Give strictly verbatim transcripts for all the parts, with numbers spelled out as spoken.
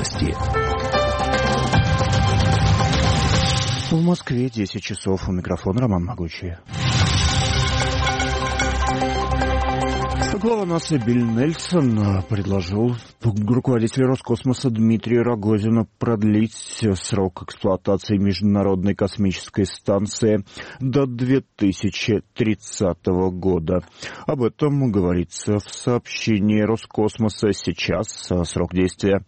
Новости. В Москве десять часов. У микрофона Роман Могучий. Глава НАСА Билл Нельсон предложил руководителю Роскосмоса Дмитрию Рогозину продлить срок эксплуатации Международной космической станции до две тысячи тридцатого года. Об этом говорится в сообщении Роскосмоса. Сейчас срок действия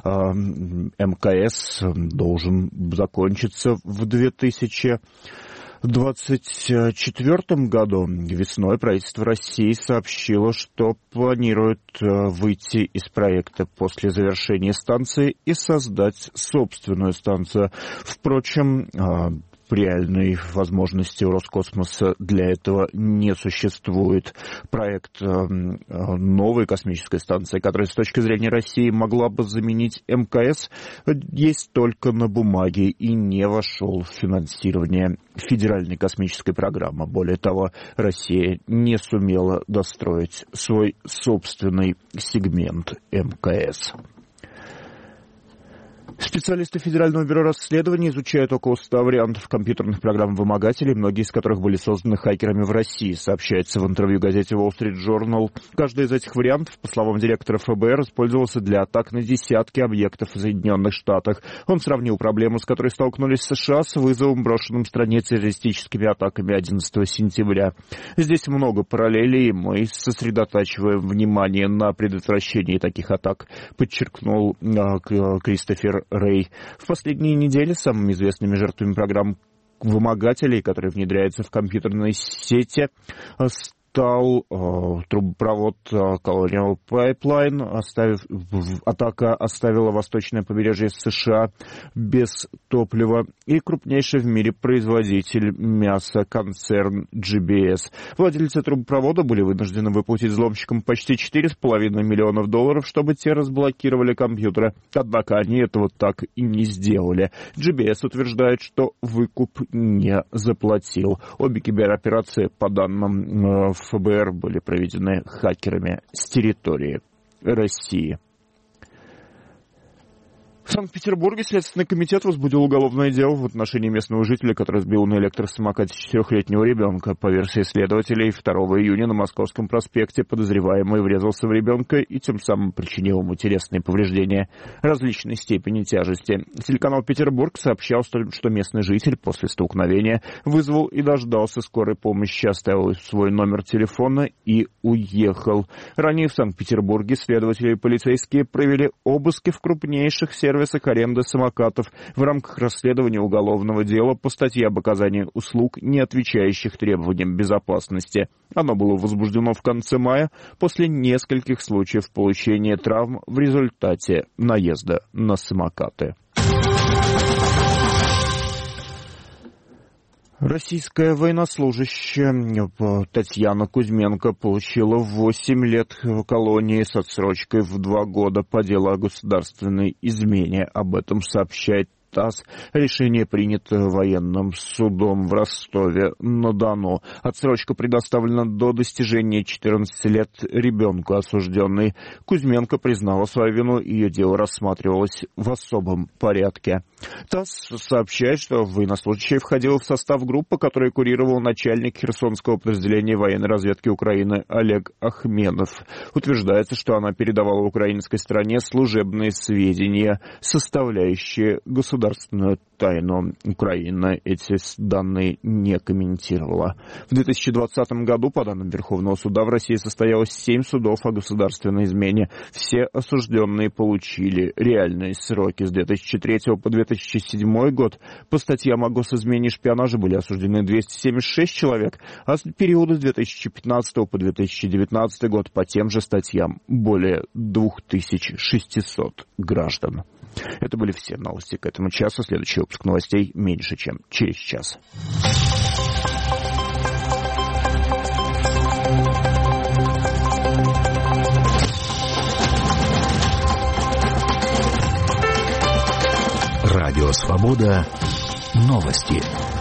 МКС должен закончиться в две тысячи В две тысячи двадцать четвёртом году весной правительство России сообщило, что планирует выйти из проекта после завершения станции и создать собственную станцию. Впрочем, реальной возможности у Роскосмоса для этого не существует. Проект новой космической станции, которая с точки зрения России могла бы заменить МКС, есть только на бумаге и не вошел в финансирование федеральной космической программы. Более того, Россия не сумела достроить свой собственный сегмент МКС. Специалисты Федерального бюро расследований изучают около ста вариантов компьютерных программ-вымогателей, многие из которых были созданы хакерами в России, сообщается в интервью газете Wall Street Journal. Каждый из этих вариантов, по словам директора ФБР, использовался для атак на десятки объектов в Соединенных Штатах. Он сравнил проблему, с которой столкнулись США, с вызовом, брошенным стране террористическими атаками одиннадцатого сентября. Здесь много параллелей, и мы сосредотачиваем внимание на предотвращении таких атак, подчеркнул Кристофер Рэй. В последние недели самыми известными жертвами программ вымогателей, которые внедряются в компьютерные сети, стал э, трубопровод э, Colonial Pipeline. Оставив, атака оставила восточное побережье США без топлива, и крупнейший в мире производитель мяса концерн джи би эс. Владельцы трубопровода были вынуждены выплатить взломщикам почти четыре с половиной миллионов долларов, чтобы те разблокировали компьютеры. Однако они этого так и не сделали. джи би эс утверждает, что выкуп не заплатил. Обе кибероперации, по данным э, ФБР, были проведены хакерами с территории России. В Санкт-Петербурге Следственный комитет возбудил уголовное дело в отношении местного жителя, который сбил на электросамокате четырехлетнего ребенка. По версии следователей, второго июня на Московском проспекте подозреваемый врезался в ребенка и тем самым причинил ему телесные повреждения различной степени тяжести. Телеканал «Петербург» сообщал, что местный житель после столкновения вызвал и дождался скорой помощи, оставил свой номер телефона и уехал. Ранее в Санкт-Петербурге следователи и полицейские провели обыски в крупнейших сервисах сервисах аренды самокатов в рамках расследования уголовного дела по статье об оказании услуг, не отвечающих требованиям безопасности. Оно было возбуждено в конце мая после нескольких случаев получения травм в результате наезда на самокаты. Российская военнослужащая Татьяна Кузьменко получила восемь лет в колонии с отсрочкой в два года по делу о государственной измене. Об этом сообщает ТАСС. Решение принято военным судом в Ростове-на-Дону. Отсрочка предоставлена до достижения четырнадцати лет ребенку. Осужденной Кузьменко признала свою вину, и ее дело рассматривалось в особом порядке. ТАСС сообщает, что военнослужащая входила в состав группы, которую курировал начальник Херсонского подразделения военной разведки Украины Олег Ахмедов. Утверждается, что она передавала украинской стороне служебные сведения, составляющие государственную государственную тайну. Украина эти данные не комментировала. В две тысячи двадцатом году, по данным Верховного суда, в России состоялось семь судов о государственной измене. Все осужденные получили реальные сроки. С две тысячи третьего по две тысячи седьмой год по статьям о госизмене и шпионаже были осуждены двести семьдесят шесть человек, а с периода с две тысячи пятнадцатого по две тысячи девятнадцатый год по тем же статьям более две тысячи шестьсот граждан. Это были все новости к этому часу. Следующий выпуск новостей меньше, чем через час. Радио «Свобода». Новости.